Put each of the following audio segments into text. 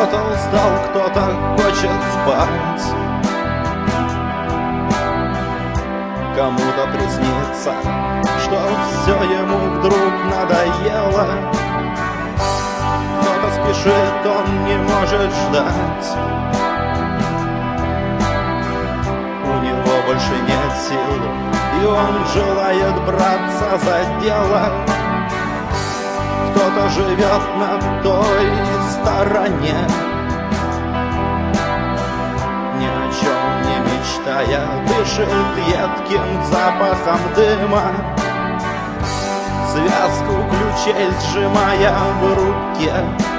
Кто-то устал, кто-то хочет спать, кому-то приснится, что все ему вдруг надоело. Кто-то спешит, он не может ждать, у него больше нет сил, и он желает браться за дело. Кто-то живет на той стороне, ни о чем не мечтая, дышит едким запахом дыма, связку ключей сжимая в руке.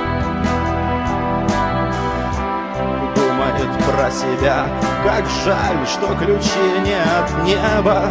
Думает про себя, как жаль, что ключи не от неба.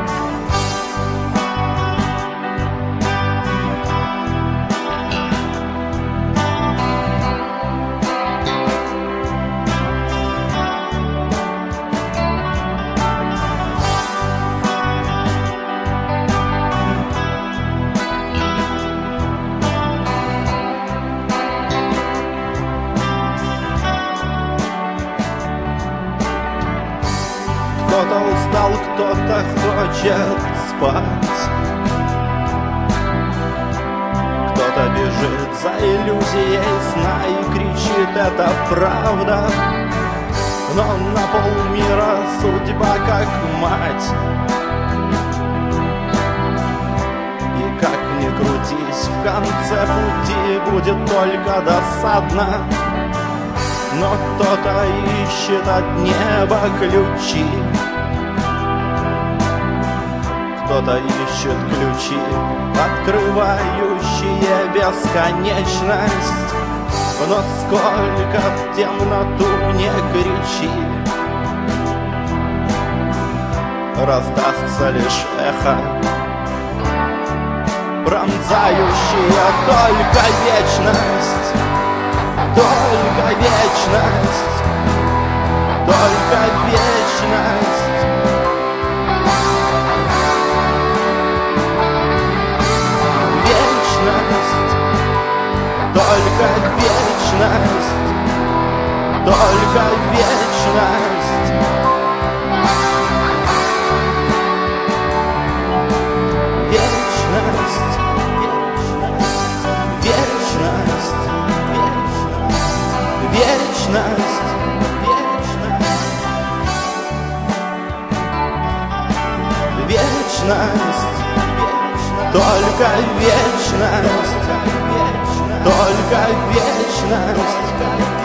Кто-то устал, кто-то хочет спать, кто-то бежит за иллюзией сна и кричит: это правда. Но на полмира судьба как мать, и как ни крутись, в конце пути будет только досадно. Но кто-то ищет от неба ключи, кто-то ищет ключи, открывающие бесконечность. Но сколько в темноту не кричи, раздастся лишь эхо, пронзающее только вечность. Только вечность, только вечность. Вечность, только вечность, только вечность. Вечность, вечность, вечность, вечность, вечность, только вечность, только вечность.